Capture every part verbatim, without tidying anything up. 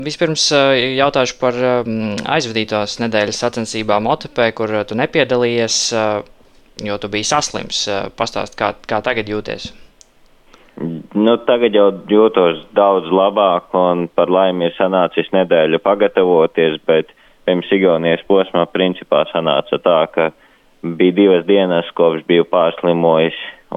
Vispirms jautāšu par aizvadītās nedēļas sacensībām Otepē, kur tu nepiedalījies, jo tu biji saslims. Pastāst, kā, kā tagad jūties? Nu, tagad jau jūtos daudz labāk un par laimi ir sanācis nedēļu pagatavoties, bet pirms Igaunijas posmā principā sanāca tā, ka bija divas dienas, kopš biju pārslimojis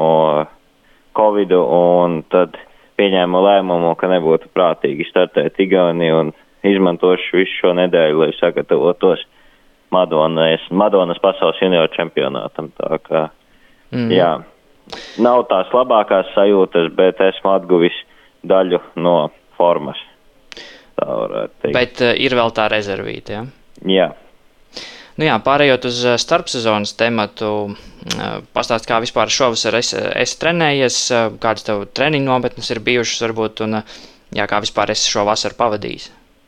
Covidu, un tad pieņēmu lēmumu, ka nebūtu prātīgi startēt Igauniju un izmantošu visu šo nedēļu, lai sagatavotos Madonas, Madonas pasaules junioru čempionātam. Tā kā, mm. jā, nav tās labākās sajūtas, bet esmu atguvis daļu no formas. Tā varētu teikt. Bet uh, ir vēl tā rezervīta, ja? Jā. Nu jā, pārējot uz starpsezonas tematu, pastāst, kā vispār šovasar esi, esi trenējies, kādas tev treniņu nometnes ir bijušas varbūt, un jā, kā vispār esi šo vasaru pavadījis?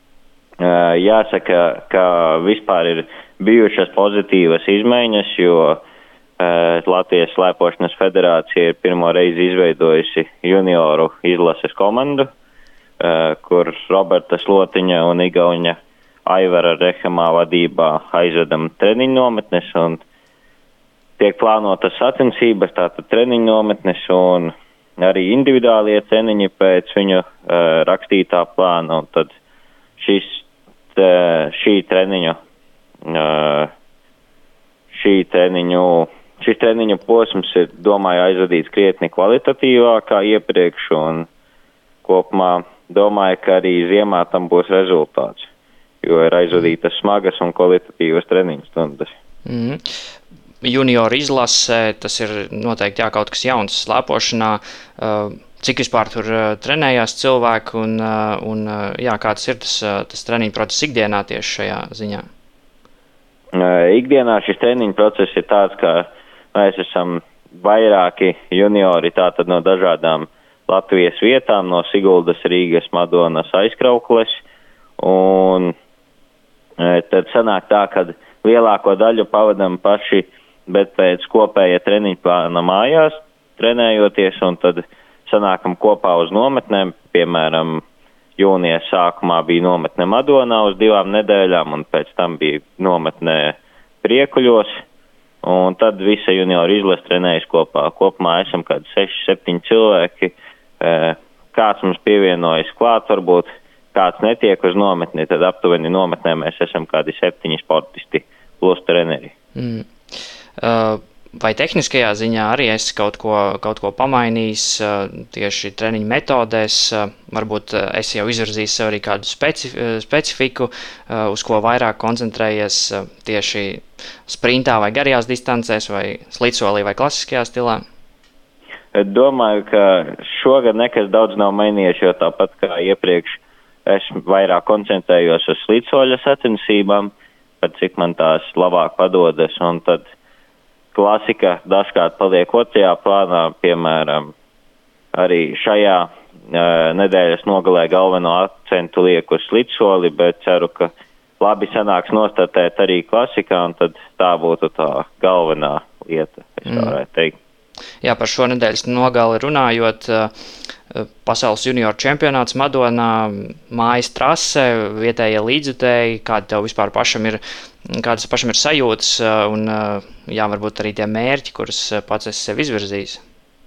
Jāsaka, ka vispār ir bijušas pozitīvas izmaiņas, jo Latvijas slēpošanas federācija ir pirmo reizi izveidojusi junioru izlases komandu, kur Roberta Slotiņa un Igauņa Aivara Rehamā vadībā aizvedam treniņu nometnes un tiek plānotas sacensības, tātad treniņu nometnes un arī individuālie treniņi pēc viņu uh, rakstītā plāna. Un tad šis, t, šī treniņu, uh, šī treniņu, šis treniņu posms ir, domāju, aizvadīts krietni kvalitatīvāk kā iepriekš un kopumā domāju, ka arī ziemā tam būs rezultāts, jo ir aizvadītas smagas un kvalitatīvas treniņu stundas. Mm. Junioru izlasē, tas ir noteikti jā, kaut kas jauns slēpošanā. Cik vispār tur trenējās cilvēki un, un jā, kāds ir tas, tas treniņu process ikdienā tieši šajā ziņā? Ikdienā šis treniņu process ir tāds, ka mēs esam vairāki juniori tātad no dažādām Latvijas vietām, no Siguldas, Rīgas, Madonas, Aizkraukles, un tad sanāk tā, ka lielāko daļu pavadam paši, bet pēc kopēja treniņu plāna mājās trenējoties, un tad sanākam kopā uz nometnēm. Piemēram, jūnijas sākumā bija nometne Madonā uz divām nedēļām, un pēc tam bija nometne Priekuļos, un tad visa junioru izlase trenējas kopā. Kopumā esam kādi seši, septiņi cilvēki. Kāds mums pievienojas klāt, varbūt kāds netiek uz nometni, tad aptuveni nometnē mēs esam kādi septiņi sportisti plus treneri. Mm. Uh, vai tehniskajā ziņā arī esi kaut ko, kaut ko pamainījis uh, tieši treniņu metodēs? Uh, varbūt uh, esi jau izvirzījis sev arī kādu speci, uh, specifiku, uh, uz ko vairāk koncentrējies uh, tieši sprintā vai garajās distancēs vai slidsolī vai klasiskajā stilā? Domāju, ka šogad nekas daudz nav mainījies, jo tāpat kā iepriekš esmu vairāk koncentrējos uz slidsoļa sacensībām, pat cik man tās labāk padodas, un tad klasika dažkārt paliek otrajā plānā, piemēram, arī šajā uh, nedēļas nogalē galveno akcentu liek uz slidsoli, bet ceru, ka labi sanāks nostartēt arī klasikā, un tad tā būtu tā galvenā lieta, es mm. varētu teikt. Jā, par šo nedēļas nogali runājot, pasaules junioru čempionāts Madonā, mājas trase, vietējie līdzjutēji, kāda tev vispār pašam ir, kādas pašam ir sajūtas un, jā, varbūt arī tie mērķi, kurus pats esi sev izvirzījis?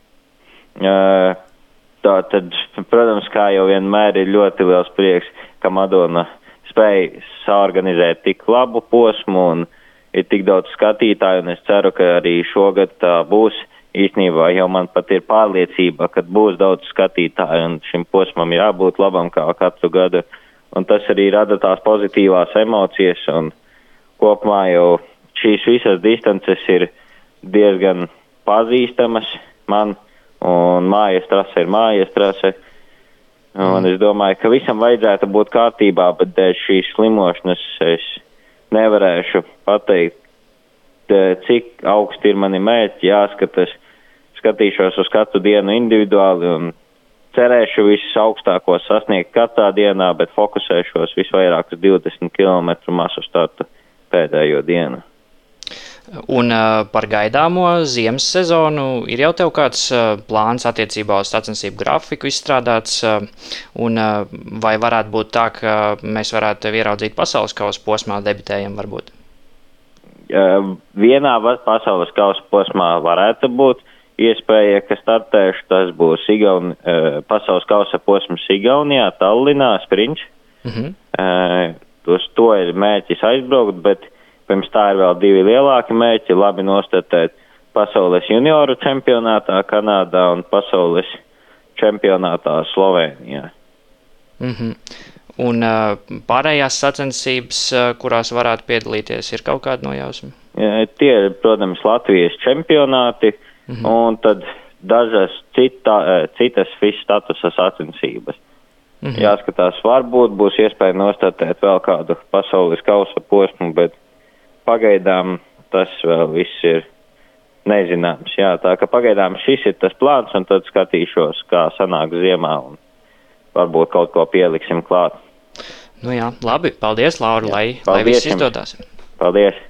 Tā tad, protams, kā jau vienmēr ir ļoti liels prieks, ka Madona spēja saorganizēt tik labu posmu un ir tik daudz skatītāju, un es ceru, ka arī šogad tā būs. Īstenībā jau man pat ir pārliecība, ka būs daudz skatītāju un šim posmam jābūt labam kā katru gadu. Un tas arī rada tās pozitīvās emocijas un kopumā jau šīs visas distances ir diezgan pazīstamas man un mājas trase ir mājas trase. Un es domāju, ka visam vajadzētu būt kārtībā, bet dēļ šīs slimošanas es nevarēšu pateikt, cik augsti ir mani mērķi, jāskatas, skatīšos uz katru dienu individuāli un cerēšu visus augstākos sasniegt katrā dienā, bet fokusēšos visvairāk uz divdesmit kilometru masu startu pēdējo dienu. Un uh, par gaidāmo ziemas sezonu ir jau tev kāds uh, plāns attiecībā uz sacensību grafiku izstrādāts, uh, un uh, vai varētu būt tā, ka mēs varētu tevi ieraudzīt pasaules kausa posmā debitējam varbūt? Uh, vienā pasaules kausa posmā varētu būt iespēja, ka startēšu, tas būs Igauni, uh, pasaules kausa posms Igaunijā, Tallinā, Sprinč. Uh-huh. Uh, uz to ir mērķis aizbraukt, bet pirms tā ir vēl divi lielāki mērķi, labi nostartēt pasaules junioru čempionātā Kanādā un pasaules čempionātā Slovenijā. Mm-hmm. Un uh, pārējās sacensības, uh, kurās varētu piedalīties, ir kaut kāda nojausma? Ja, tie ir, protams, Latvijas čempionāti, mm-hmm. un tad dažas cita, citas FIS statusa sacensības. Mm-hmm. Jāskatās, varbūt būs iespēja nostartēt vēl kādu pasaules kausa posmu, bet pagaidām tas vēl viss ir nezināms. Jā, tā ka pagaidām šis ir tas plāns, un tad skatīšos, kā sanāk ziemā, un varbūt kaut ko pieliksim klāt. Nu jā, labi, paldies, Laura, jā, lai, paldies lai viss izdodās. Paldies!